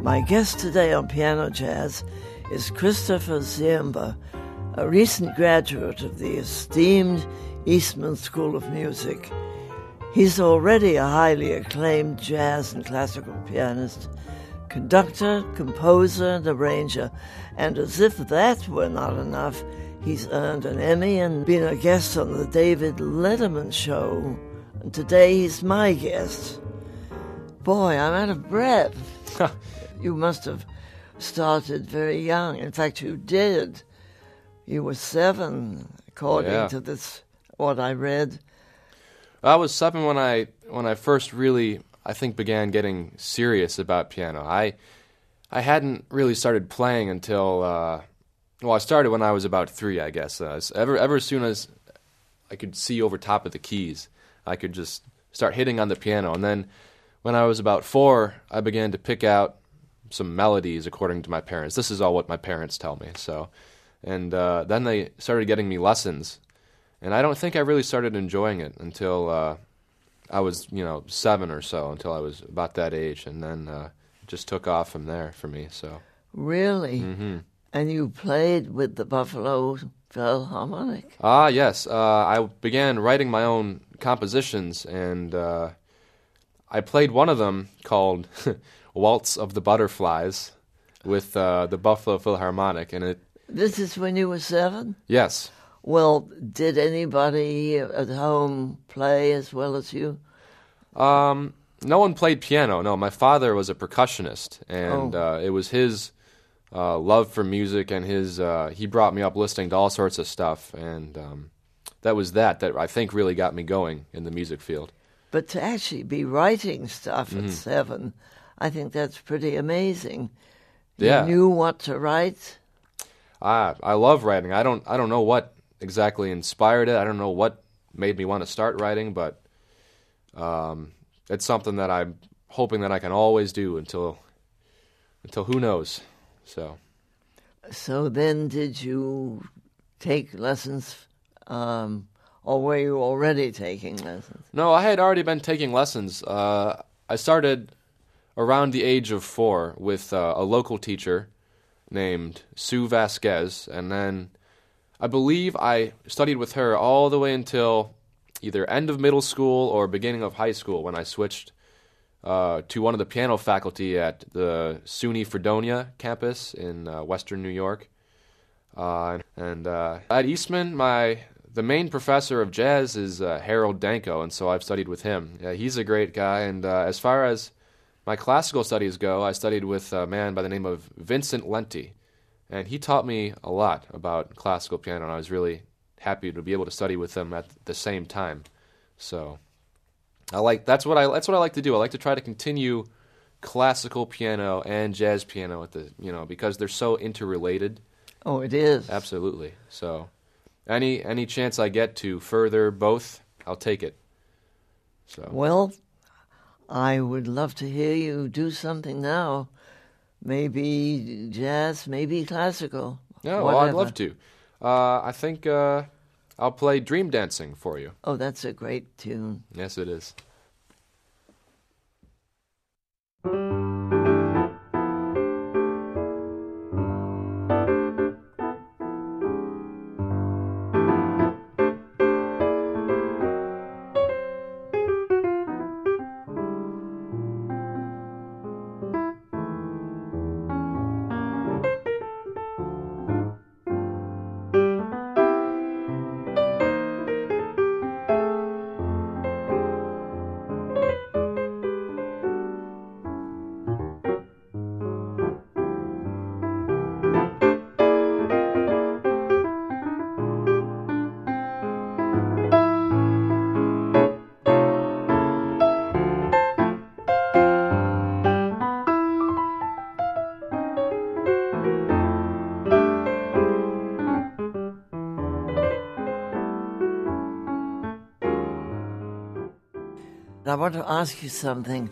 My guest today on Piano Jazz is Christopher Ziemba, a recent graduate of the esteemed Eastman School of Music. He's already a highly acclaimed jazz and classical pianist, conductor, composer, and arranger, and as if that were not enough, he's earned an Emmy and been a guest on the David Letterman Show. And today he's my guest. Boy, I'm out of breath. You must have started very young. In fact, you did. You were 7, according to this, what I read. I was 7 when I first really, I think, began getting serious about piano. I hadn't really started playing until, I started when I was about 3, I guess. Ever as soon as I could see over top of the keys, I could just start hitting on the piano. And then when I was about 4, I began to pick out some melodies according to my parents. This is all what my parents tell me. And then they started getting me lessons. And I don't think I really started enjoying it until I was, 7 or so, until I was about that age. And then it just took off from there for me. So Really? Mm-hmm. And you played with the Buffalo Philharmonic? Ah, yes. I began writing my own compositions, and I played one of them called Waltz of the Butterflies with the Buffalo Philharmonic. And This is when you were 7? Yes. Well, did anybody at home play as well as you? No one played piano. No, my father was a percussionist, and it was his love for music, and he brought me up listening to all sorts of stuff, and that was that I think really got me going in the music field. But to actually be writing stuff at 7, I think that's pretty amazing. Yeah. You knew what to write? I love writing. I don't know what exactly inspired it. I don't know what made me want to start writing, but it's something that I'm hoping that I can always do until who knows. So then did you take lessons, or were you already taking lessons? No, I had already been taking lessons. I started around the age of 4 with a local teacher named Sue Vasquez, and then I believe I studied with her all the way until either end of middle school or beginning of high school when I switched to one of the piano faculty at the SUNY Fredonia campus in western New York. And at Eastman, the main professor of jazz is Harold Danko, and so I've studied with him. He's a great guy, and as far as my classical studies go, I studied with a man by the name of Vincent Lenti, and he taught me a lot about classical piano, and I was really happy to be able to study with him at the same time. So that's what I like to do. I like to try to continue classical piano and jazz piano because they're so interrelated. Oh, it is. Absolutely. So any chance I get to further both, I'll take it. So well, I would love to hear you do something now. Maybe jazz, maybe classical. Yeah, well, I'd love to. I think I'll play Dream Dancing for you. Oh, that's a great tune. Yes, it is. I want to ask you something.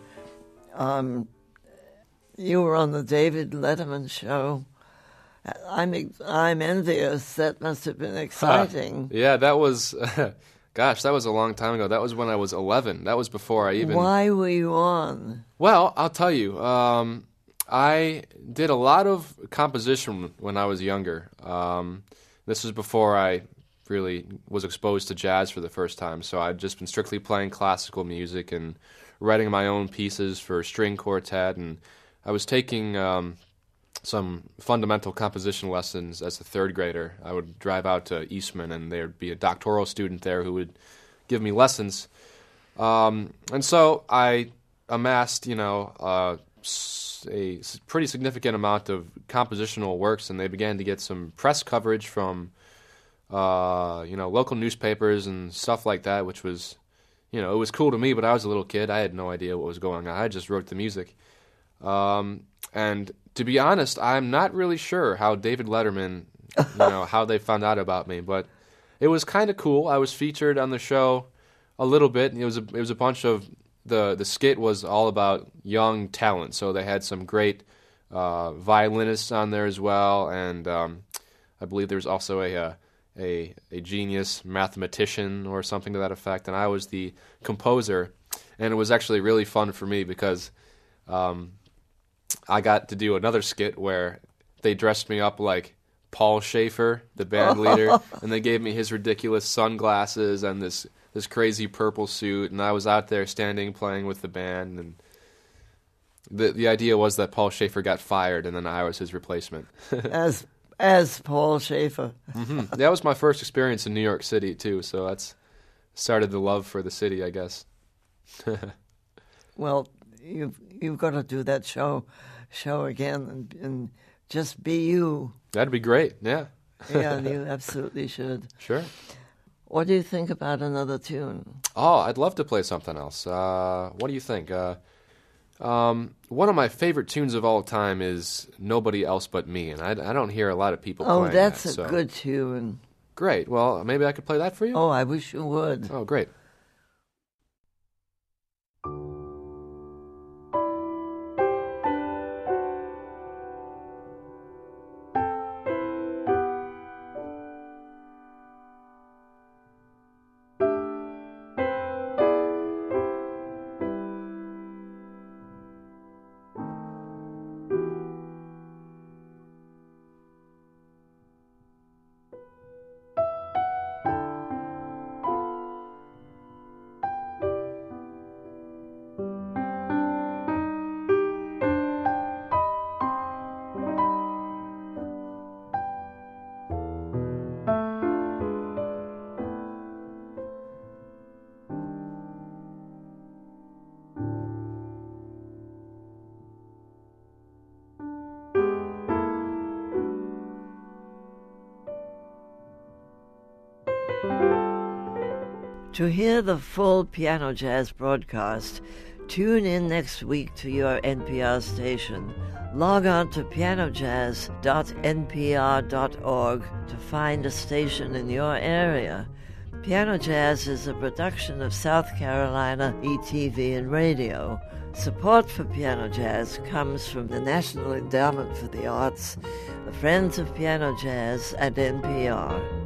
You were on the David Letterman Show. I'm envious. That must have been exciting. Yeah, that was, gosh, that was a long time ago. That was when I was 11. That was before I even... Why were you on? Well, I'll tell you. I did a lot of composition when I was younger. This was before I really was exposed to jazz for the first time, so I'd just been strictly playing classical music and writing my own pieces for string quartet, and I was taking some fundamental composition lessons as a third grader. I would drive out to Eastman, and there would be a doctoral student there who would give me lessons. And so I amassed, a pretty significant amount of compositional works, and they began to get some press coverage from, local newspapers and stuff like that, which was, it was cool to me, but I was a little kid. I had no idea what was going on. I just wrote the music. And to be honest, I'm not really sure how David Letterman, how they found out about me, but it was kind of cool. I was featured on the show a little bit. It was a bunch of the skit was all about young talent, so they had some great violinists on there as well, and I believe there was also a genius mathematician or something to that effect, and I was the composer, and it was actually really fun for me because I got to do another skit where they dressed me up like Paul Schaefer, the band leader, and they gave me his ridiculous sunglasses and this crazy purple suit, and I was out there standing playing with the band, and the idea was that Paul Schaefer got fired, and then I was his replacement. As Paul Schaefer. Mm-hmm. That was my first experience in New York City, too, so that's started the love for the city, I guess. Well, you've got to do that show again and just be you. That'd be great, yeah. Yeah, you absolutely should. Sure. What do you think about another tune? Oh, I'd love to play something else. What do you think? One of my favorite tunes of all time is Nobody Else But Me, and I don't hear a lot of people playing that. Oh, that's a good tune. Great. Well, maybe I could play that for you? Oh, I wish you would. Oh, great. To hear the full Piano Jazz broadcast, tune in next week to your NPR station. Log on to pianojazz.npr.org to find a station in your area. Piano Jazz is a production of South Carolina ETV and Radio. Support for Piano Jazz comes from the National Endowment for the Arts, the Friends of Piano Jazz, and NPR.